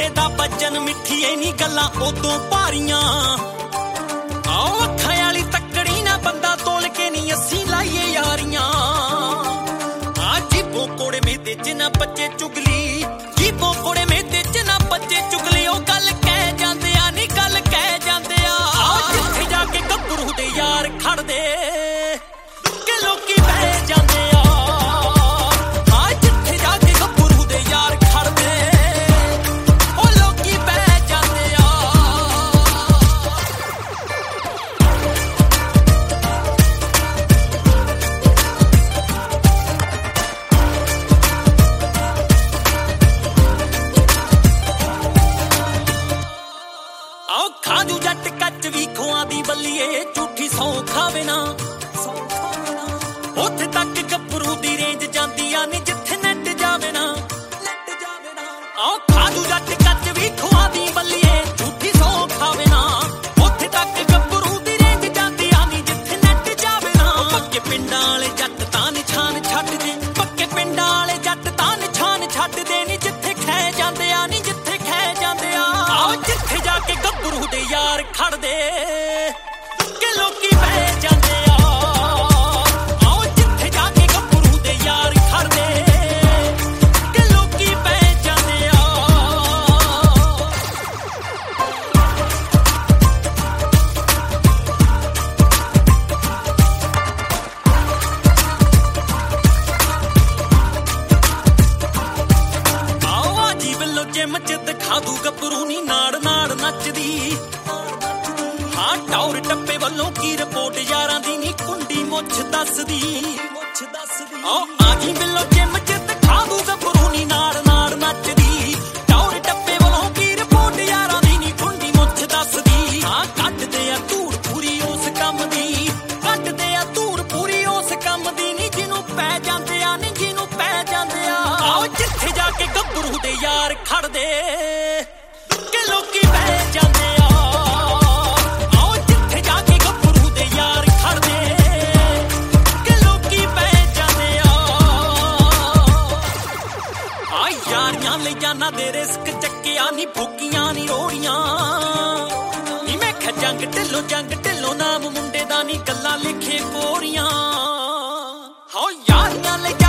ਮੁੰਡੇ ਦਾ ਬਚਨ ਮਿੱਠੀ ਐ ਨੀ ਗੱਲਾਂ ਉਦੋਂ ਭਾਰੀਆਂ ਆਓ ਅੱਖਾਂ ਵਾਲੀ ਤੱਕੜੀ ਨਾ ਬੰਦਾ ਤੋਲ ਕੇ ਨੀ ਅਸੀਂ ਲਾਈਏ ਯਾਰੀਆਂ ਆ ਜੀਬੋਂ ਕੋੜੇ ਮੇਤੇ ਚ ਨਾ ਬੱਚੇ ਚੁਗਲੀ ਜੀਬੋਂ ਕੋੜੇ ਮੇਤੇ ਚ ਨਾ ਬੱਚੇ ਚੁਗਲੀ ਉਹ ਗੱਲ ਕਹਿ ਜਾਂਦੇ ਆ ਨੀ ਗੱਲ ਕਹਿ ਜਾਂਦੇ ਆ ਆਓ ਜਿੱਥੇ ਜਾ ਕੇ ਗੱਭਰੂ ਦੇ ਯਾਰ ਖੜਦੇ ਕਿ ਲੋਕੀ ਬਹਿ ਜਾਂਦੇ ਆ ਖਾਜੂ ਜੱਟ ਕੱਚ ਵੀ ਖੋਆਂ ਦੀ ਬੱਲੀਏ ਝੂਠੀ ਸੌ ਖਾਵੇ ਨਾ ਉੱਥੇ ਤੱਕ ਗੱਭਰੂ ਦੀ ਰੇਂਜ ਜਾਂਦੀ ਆ ਨੀ ਜਿੱਥੇ ਨੈਟ ਜਾਵੇ ਨਾ ਆਓ ਖਾਜੂ ਜੱਟ ਕੱਚ ਵੀ ਖੋਆਂ ਦੀ ਬੱਲੀਏ ਝੂਠੀ ਸੌ ਖਾਵੇ ਨਾ ਉੱਥੇ ਤੱਕ ਗੱਭਰੂ ਦੀ ਰੇਂਜ ਜਾਂਦੀ ਆ ਨੀ ਜਿੱਥੇ ਨੈਟ ਜਾਵੇ ਨਾ ਪੱਕੇ ਪਿੰਡਾਂ ਵਾਲੇ ਜੱਟ ਤਾਂ ਨਿਸ਼ਾਨ ਛੱਡਦੇ ਪੱਕੇ ਪਿੰਡਾਂ ਵਾਲੇ ਜੱਟ ਤਾਂ ਨਿਸ਼ਾਨ ਛੱਡਦੇ ਨੀ ਜਿੱਥੇ ਖਹਿ ਜਾਂਦੇ ਆ ਨੀ ਜਿੱਥੇ ਖਹਿ ਜਾਂਦੇ ਆ ਆਓ ਜਿੱਥੇ ਜਾ ਕੇ ਗੱਭਰੂ ਦੇ ਯਾਰ ਖੜਦੇ ਕਿ ਲੋਕੀ ਬਹਿ ਜਾਂਦੇ ਆ ਆਓ ਜਿੱਥੇ ਜਾ ਕੇ ਗੱਭਰੂ ਦੇ ਯਾਰ ਖੜਦੇ ਕਿ ਲੋਕੀ ਬਹਿ ਜਾਂਦੇ ਆ ਆਓ ਆਜੀ ਵੱਲੋਂ ਜਿਮ ਚ ਦਿਖਾ ਦੂ ਗੱਭਰੂ ਨੀ ਨਾੜ ਨਾੜ ਨੱਚਦੀ ਹਾਂ ਟੌਰ ਟੱਪੇ ਵੱਲੋਂ ਕੀ ਰਿਪੋਰਟ ਯਾਰਾਂ ਦੀ ਨੀ ਕੁੰਡੀ ਮੁੱਛ ਦੱਸਦੀ ਓ ਆਜੀ ਵੱਲੋਂ ਜਿਮ ਚ ਦਿਖਾ ਦੂ ਗੱਭਰੂ ਨੀ ਨਾੜ ਨਾੜ ਨੱਚਦੀ ਟੌਰ ਟੱਪੇ ਵੱਲੋਂ ਕੀ ਰਿਪੋਰਟ ਯਾਰਾਂ ਦੀ ਨੀ ਕੁੰਡੀ ਮੁੱਛ ਦੱਸਦੀ ਹਾਂ ਕੱਢਦੇ ਆ ਧੂੜ ਪੂਰੀ ਉਸ ਕੰਮ ਦੀ ਕੱਢਦੇ ਆ ਧੂੜ ਪੂਰੀ ਉਸ ਕੰਮ ਦੀ ਨੀ ਜਿਹਨੂੰ ਪੈ ਜਾਂਦੇ ਆ ਨੀ ਜਿਹਨੂੰ ਪੈ ਜਾਂਦੇ ਆ ਆਓ ਜਿੱਥੇ ਜਾ ਕੇ ਗੱਭਰੂ ਦੇ ਯਾਰ ਖੜਦੇ ਕਿ ਲੋਕੀ ਬਹਿ ਜਾਂਦੇ ਆ ਆਓ ਜਿੱਥੇ ਜਾ ਕੇ ਗੱਭਰੂ ਦੇ ਯਾਰ ਖੜਦੇ ਕਿ ਲੋਕੀ ਬਹਿ ਜਾਂਦੇ ਆ ਯਾਰੀਆਂ ਲਈ ਜਾਨਾਂ ਦੇ ਰਿਸਕ ਚੱਕਿਆ ਨੀ ਫੋਕੀਆਂ ਨੀ ਰੋੜੀਆਂ ਨੀ ਮੈਂ ਖਾ ਜੰਗ ਢਿੱਲੋਂ ਨਾਮ ਮੁੰਡੇ ਦਾ ਨੀ ਗੱਲਾਂ ਲਿਖੇ ਕੋਰੀਆਂ ਹੋ ਯਾਰੀਆਂ ਲਈ